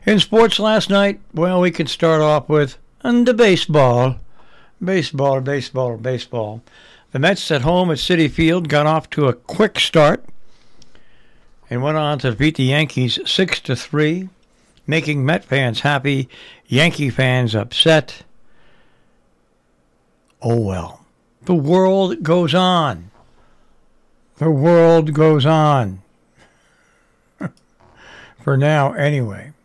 In sports last night, well, we can start off with the baseball. Baseball. The Mets at home at Citi Field got off to a quick start and went on to beat the Yankees 6-3, making Met fans happy, Yankee fans upset. Oh well. The world goes on. The world goes on. For now, anyway.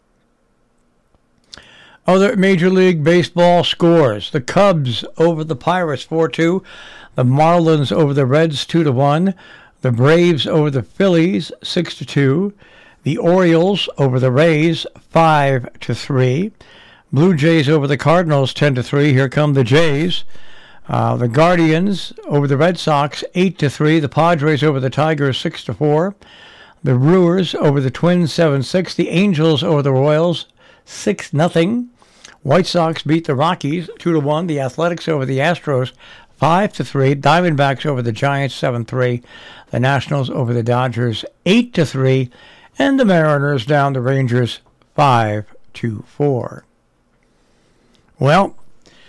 Other Major League Baseball scores. The Cubs over the Pirates 4-2. The Marlins over the Reds 2-1. The Braves over the Phillies 6-2. The Orioles over the Rays 5-3. Blue Jays over the Cardinals 10-3. Here come the Jays. The Guardians over the Red Sox 8-3. The Padres over the Tigers 6-4. The Brewers over the Twins 7-6. The Angels over the Royals 6-0. White Sox beat the Rockies 2-1. The Athletics over the Astros 5-3. Diamondbacks over the Giants 7-3. The Nationals over the Dodgers 8-3. And the Mariners down the Rangers 5-4. Well,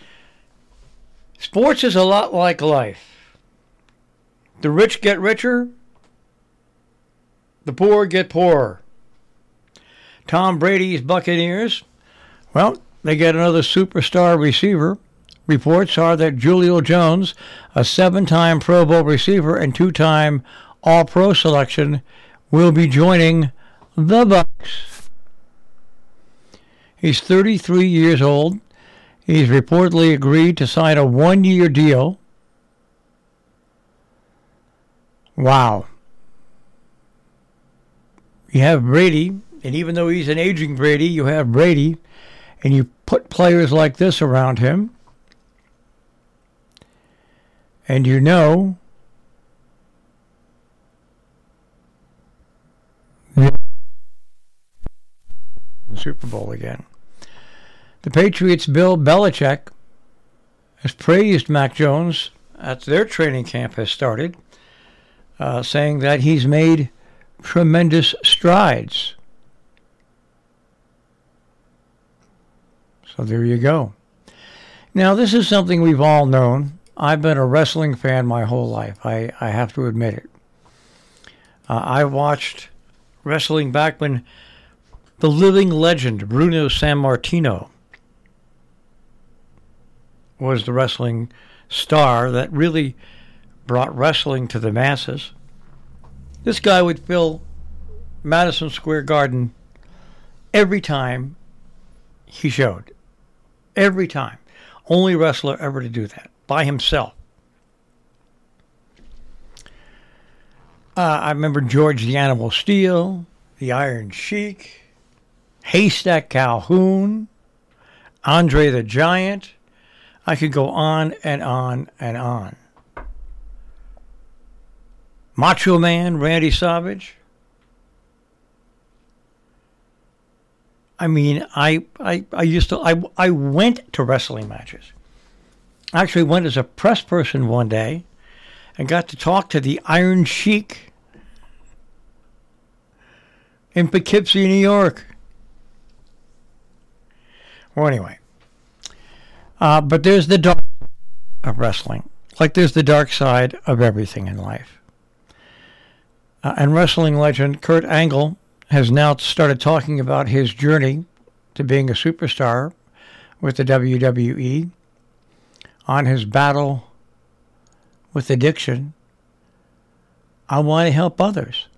sports is a lot like life. The rich get richer. The poor get poorer. Tom Brady's Buccaneers, well, they get another superstar receiver. Reports are that Julio Jones, a 7-time Pro Bowl receiver and 2-time All-Pro selection, will be joining the Bucs. He's 33 years old. He's reportedly agreed to sign a 1-year deal. Wow. You have Brady, and even though he's an aging Brady, you have Brady, and you put players like this around him, and you know the Super Bowl again. The Patriots' Bill Belichick has praised Mac Jones as their training camp has started, saying that he's made tremendous strides. So there you go. Now, this is something we've all known. I've been a wrestling fan my whole life. I have to admit it. I watched wrestling back when the living legend Bruno Sammartino was the wrestling star that really brought wrestling to the masses. This guy would fill Madison Square Garden every time he showed. Every time. Only wrestler ever to do that. By himself. I remember George the Animal Steel, the Iron Sheik, Haystack Calhoun, Andre the Giant. I could go on and on and on. Macho Man, Randy Savage. I mean, I went to wrestling matches. I actually went as a press person one day and got to talk to the Iron Sheik in Poughkeepsie, New York. Well, anyway. But there's the dark side of wrestling. Like there's the dark side of everything in life. And wrestling legend Kurt Angle has now started talking about his journey to being a superstar with the WWE, on his battle with addiction. I want to help others.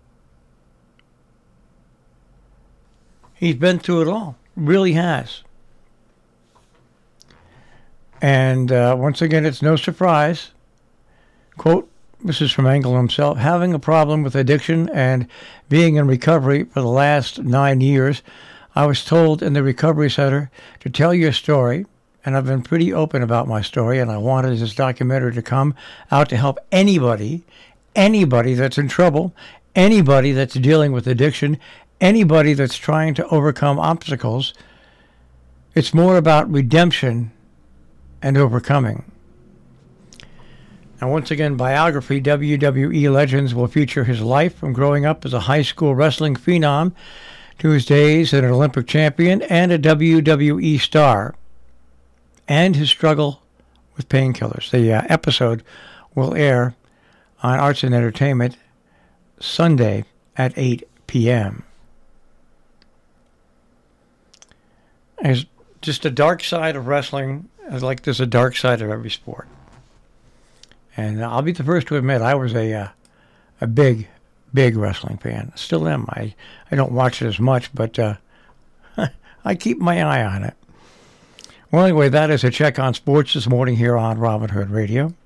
He's been through it all. Really has. And once again, it's no surprise. Quote, this is from Angle himself. Having a problem with addiction and being in recovery for the last 9 years, I was told in the recovery center to tell your story, and I've been pretty open about my story, and I wanted this documentary to come out to help anybody that's in trouble, anybody that's dealing with addiction, anybody that's trying to overcome obstacles. It's more about redemption and overcoming. Now, once again, biography, WWE Legends will feature his life from growing up as a high school wrestling phenom Tuesdays, an Olympic champion and a WWE star, and his struggle with painkillers. The episode will air on Arts and Entertainment Sunday at 8 p.m. There's just a dark side of wrestling, like there's a dark side of every sport. And I'll be the first to admit I was a big wrestling fan. Still am. I don't watch it as much, but I keep my eye on it. Well, anyway, that is a check on sports this morning here on Robin Hood Radio.